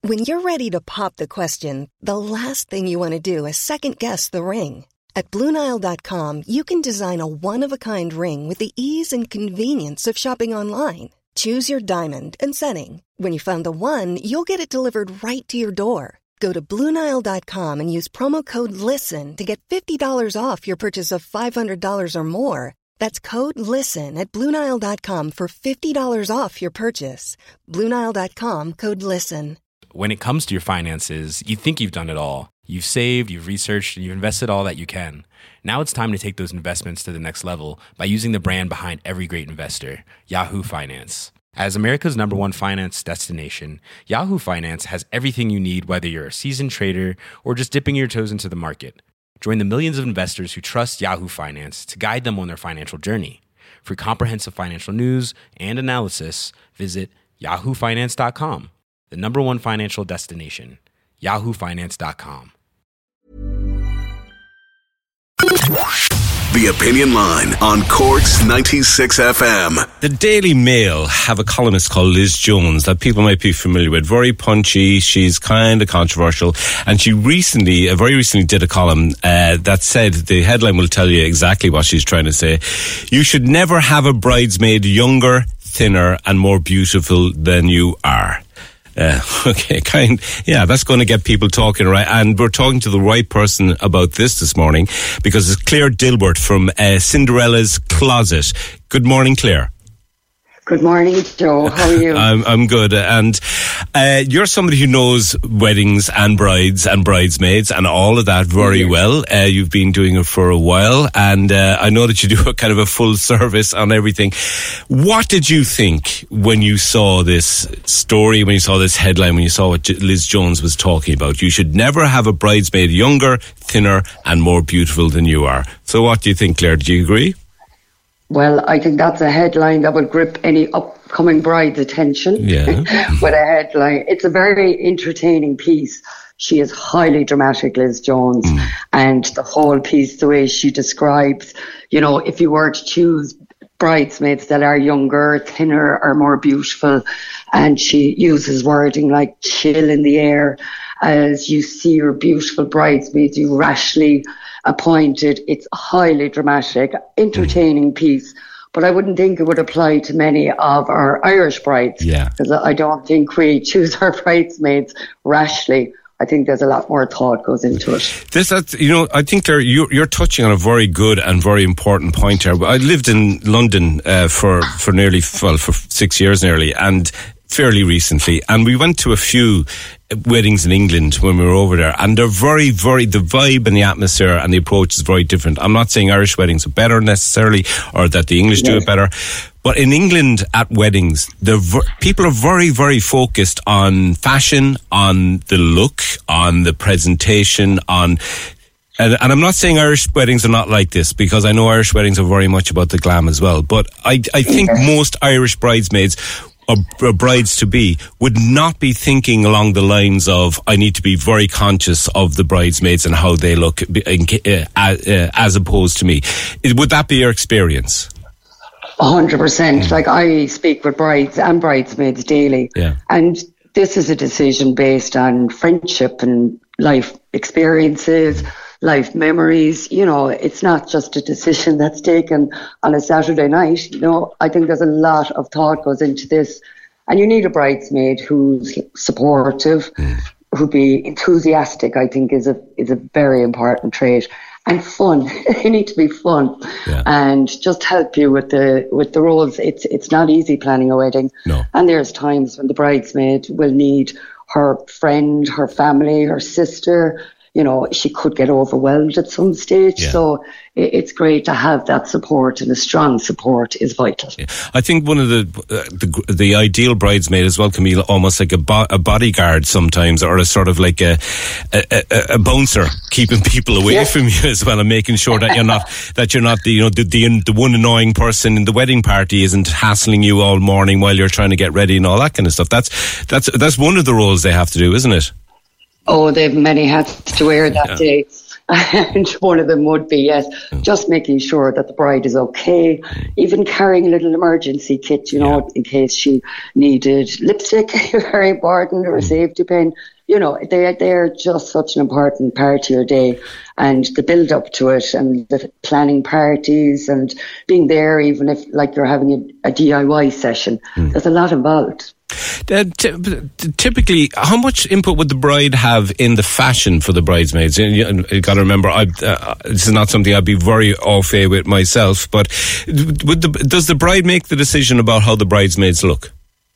When you're ready to pop the question, the last thing you want to do is second-guess the ring. At BlueNile.com, you can design a one-of-a-kind ring with the ease and convenience of shopping online. Choose your diamond and setting. When you find the one, you'll get it delivered right to your door. Go to BlueNile.com and use promo code LISTEN to get $50 off your purchase of $500 or more. That's code LISTEN at BlueNile.com for $50 off your purchase. BlueNile.com, code LISTEN. When it comes to your finances, you think you've done it all. You've saved, you've researched, and you've invested all that you can. Now it's time to take those investments to the next level by using the brand behind every great investor, Yahoo Finance. As America's #1 finance destination, Yahoo Finance has everything you need, whether you're a seasoned trader or just dipping your toes into the market. Join the millions of investors who trust Yahoo Finance to guide them on their financial journey. For comprehensive financial news and analysis, visit yahoofinance.com, the #1 financial destination, yahoofinance.com. The Opinion Line on Cork's 96 FM. The Daily Mail have a columnist called Liz Jones that people might be familiar with. Very punchy. She's kind of controversial. And she very recently did a column that said, the headline will tell you exactly what she's trying to say. You should never have a bridesmaid younger, thinner and more beautiful than you are. That's going to get people talking, right? And we're talking to the right person about this morning because it's Claire Dilbert from Cinderella's Closet. Good morning, Claire. Good morning, Joe. How are you? I'm good. And you're somebody who knows weddings and brides and bridesmaids and all of that very well. You've been doing it for a while, and I know that you do a kind of a full service on everything. What did you think when you saw this story, when you saw this headline, when you saw what Liz Jones was talking about? You should never have a bridesmaid younger, thinner and more beautiful than you are. So what do you think, Claire? Do you agree? Well, I think that's a headline that would grip any upcoming bride's attention. Yeah. With a headline. It's a very entertaining piece. She is highly dramatic, Liz Jones. And the whole piece, the way she describes, if you were to choose bridesmaids that are younger, thinner or more beautiful, and she uses wording like chill in the air. As you see your beautiful bridesmaids, you rashly appointed. It's a highly dramatic, entertaining piece, but I wouldn't think it would apply to many of our Irish brides. Yeah. Because I don't think we choose our bridesmaids rashly. I think there's a lot more thought goes into it. I think you're touching on a very good and very important point here. I lived in London for 6 years nearly, and fairly recently, and we went to a few weddings in England when we were over there, and they're very, very, the vibe and the atmosphere and the approach is very different. I'm not saying Irish weddings are better necessarily, or that the English do it better, but in England at weddings, people are very, very focused on fashion, on the look, on the presentation, on... And I'm not saying Irish weddings are not like this, because I know Irish weddings are very much about the glam as well, but I think most Irish bridesmaids or brides-to-be would not be thinking along the lines of, I need to be very conscious of the bridesmaids and how they look, as opposed to me. Would that be your experience? 100%. Like, I speak with brides and bridesmaids daily. Yeah. And this is a decision based on friendship and life experiences, life memories. It's not just a decision that's taken on a Saturday night. I think there's a lot of thought goes into this. And you need a bridesmaid who's supportive, who'd be enthusiastic, I think is a very important trait. And fun. They need to be fun. Yeah. And just help you with the roles. It's not easy planning a wedding. No. And there's times when the bridesmaid will need her friend, her family, her sister. She could get overwhelmed at some stage. Yeah. So it's great to have that support, and a strong support is vital. Yeah. I think one of the ideal bridesmaid as well can be almost like a bodyguard sometimes, or a sort of like a bouncer, keeping people away from you as well, and making sure that you're not the one annoying person in the wedding party isn't hassling you all morning while you're trying to get ready and all that kind of stuff. That's one of the roles they have to do, isn't it? Oh, they have many hats to wear that day. And one of them would be, yes, just making sure that the bride is okay, even carrying a little emergency kit, in case she needed lipstick, very important, or a safety pin. They're just such an important part of your day, and the build up to it, and the planning parties, and being there, even if like you're having a DIY session. There's a lot involved. Typically, how much input would the bride have in the fashion for the bridesmaids? You got to remember, this is not something I'd be very au fait with myself, but does the bride make the decision about how the bridesmaids look?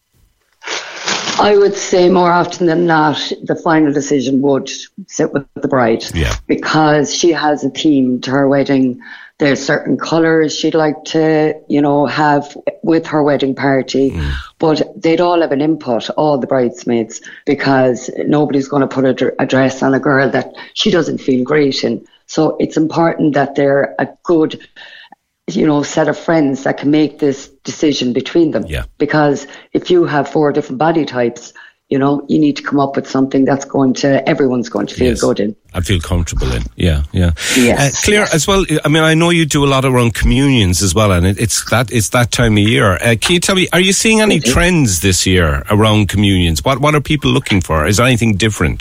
I would say more often than not, the final decision would sit with the bride, because she has a theme to her wedding. There's certain colours she'd like to, have with her wedding party, but they'd all have an input, all the bridesmaids, because nobody's going to put a dress on a girl that she doesn't feel great in. So it's important that they're a good, set of friends that can make this decision between them. Yeah. Because if you have 4 different body types, you need to come up with something that's everyone's going to feel good in. I feel comfortable in. Yeah. Yes. Claire, as well, I mean, I know you do a lot around communions as well, and it's that time of year. Can you tell me, are you seeing any trends this year around communions? What are people looking for? Is there anything different?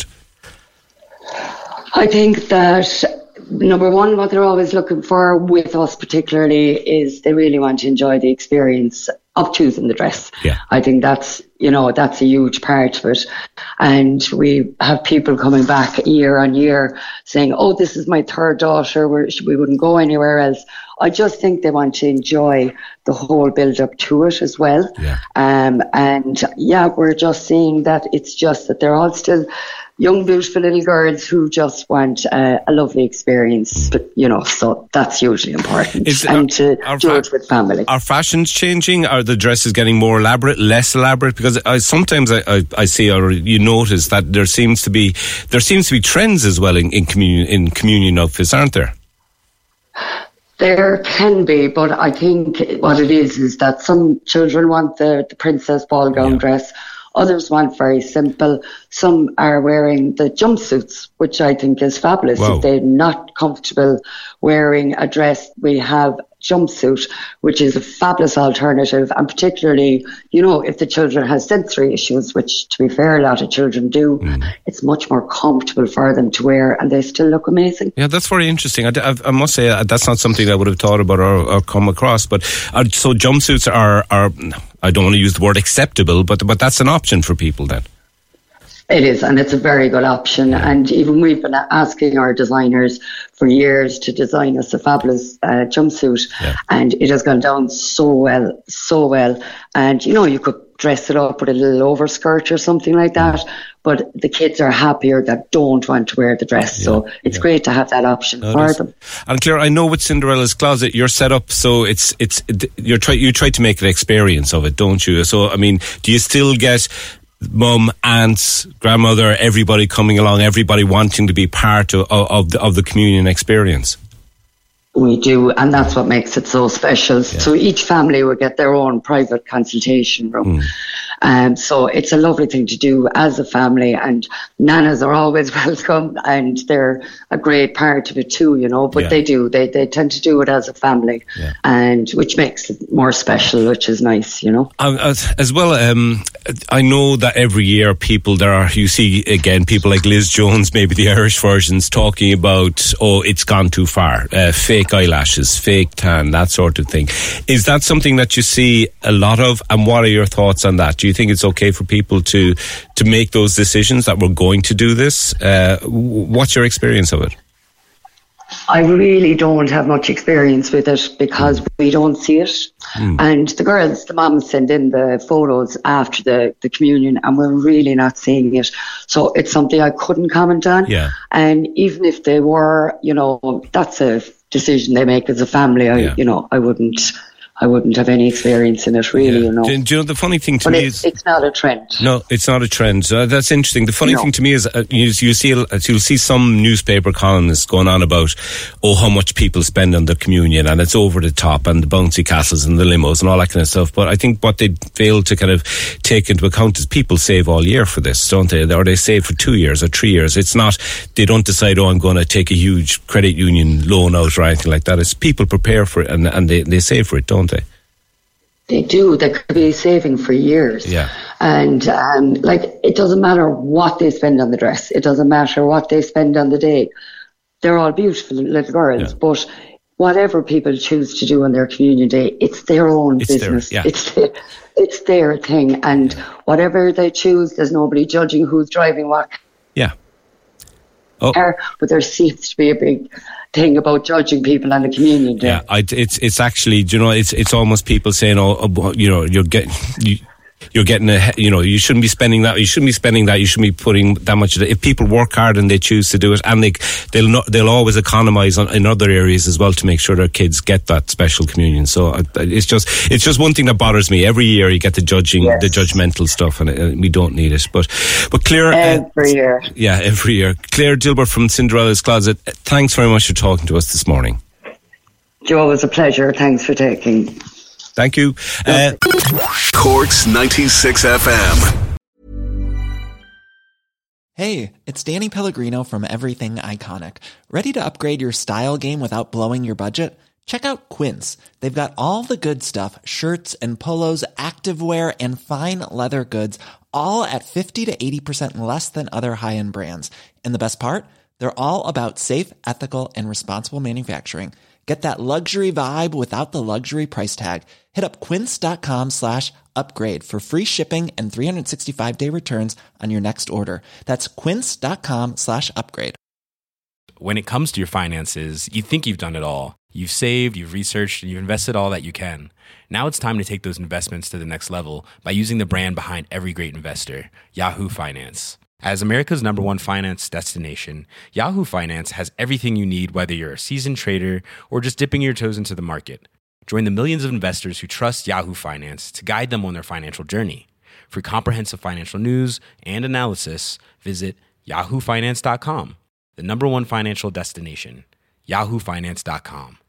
I think that, number one, what they're always looking for with us particularly is they really want to enjoy the experience of choosing the dress. Yeah. I think that's a huge part of it. And we have people coming back year on year saying, oh, this is my third daughter, we wouldn't go anywhere else. I just think they want to enjoy the whole build up to it as well. Yeah. We're just seeing that it's just that they're all still young, beautiful little girls who just want a lovely experience. But, so that's hugely important. To do it with family. Are fashions changing? Are the dresses getting more elaborate, less elaborate? Because sometimes I see, or you notice that there seems to be trends as well in communion outfits, aren't there? There can be, but I think what it is that some children want the princess ball gown dress. Others want very simple. Some are wearing the jumpsuits, which I think is fabulous. Wow. If they're not comfortable wearing a dress, we have jumpsuit, which is a fabulous alternative. And particularly, if the children have sensory issues, which to be fair, a lot of children do, it's much more comfortable for them to wear, and they still look amazing. Yeah, that's very interesting. I must say that's not something I would have thought about or come across. But so jumpsuits are I don't want to use the word acceptable, but that's an option for people then. It is, and it's a very good option. And even we've been asking our designers for years to design us a fabulous jumpsuit, and it has gone down so well. And you could dress it up with a little overskirt or something like that, but the kids are happier that don't want to wear the dress. So it's great to have that option for them. And Claire, I know with Cinderella's Closet you're set up so you try to make an experience of it, don't you? So I mean, do you still get mum, aunts, grandmother, everybody coming along, everybody wanting to be part of the communion experience? We do, and that's what makes it so special. Yeah. So each family will get their own private consultation room. So it's a lovely thing to do as a family, and nanas are always welcome, and they're a great part of it too, but they tend to do it as a family, and which makes it more special, which is nice, As well, I know that every year you see again people like Liz Jones, maybe the Irish versions, talking about, it's gone too far, fake eyelashes, fake tan, that sort of thing. Is that something that you see a lot of, and what are your thoughts on that? Do you think it's okay for people to make those decisions that we're going to do this? What's your experience of it? I really don't have much experience with it because we don't see it. And the moms send in the photos after the communion, and we're really not seeing it. So it's something I couldn't comment on. Yeah. And even if they were, that's a decision they make as a family. I I wouldn't have any experience in it, really, you know. Do you know, the funny thing to me is... it's not a trend. No, it's not a trend. That's interesting. The funny thing to me is you'll see some newspaper columnists going on about, how much people spend on their communion, and it's over the top, and the bouncy castles and the limos and all that kind of stuff. But I think what they fail to kind of take into account is people save all year for this, don't they? Or they save for 2 years or 3 years. It's not, they don't decide, I'm going to take a huge credit union loan out or anything like that. It's people prepare for it and they save for it, don't they? They do. They could be saving for years. Yeah. And it doesn't matter what they spend on the dress. It doesn't matter what they spend on the day. They're all beautiful little girls, but whatever people choose to do on their communion day, it's their own business. It's their thing. And whatever they choose, there's nobody judging who's driving what. Yeah. But there seems to be a big thing about judging people on the communion day. Yeah, it's actually, it's almost people saying, you're getting you shouldn't be spending that. You shouldn't be spending that. You shouldn't be putting that much. If people work hard and they choose to do it, and they'll always economise in other areas as well to make sure their kids get that special communion. So it's just one thing that bothers me. Every year you get the judging, the judgmental stuff, and we don't need it. But Claire, every year. Yeah, every year. Claire Gilbert from Cinderella's Closet. Thanks very much for talking to us this morning. Joe, it was a pleasure. Thanks for taking. Thank you. Corks 96 FM. Hey, it's Danny Pellegrino from Everything Iconic. Ready to upgrade your style game without blowing your budget? Check out Quince. They've got all the good stuff, shirts and polos, activewear, and fine leather goods, all at 50 to 80% less than other high-end brands. And the best part? They're all about safe, ethical, and responsible manufacturing. Get that luxury vibe without the luxury price tag. Hit up quince.com/upgrade for free shipping and 365-day returns on your next order. That's quince.com/upgrade. When it comes to your finances, you think you've done it all. You've saved, you've researched, and you've invested all that you can. Now it's time to take those investments to the next level by using the brand behind every great investor, Yahoo Finance. As America's #1 finance destination, Yahoo Finance has everything you need, whether you're a seasoned trader or just dipping your toes into the market. Join the millions of investors who trust Yahoo Finance to guide them on their financial journey. For comprehensive financial news and analysis, visit yahoofinance.com, the #1 financial destination, yahoofinance.com.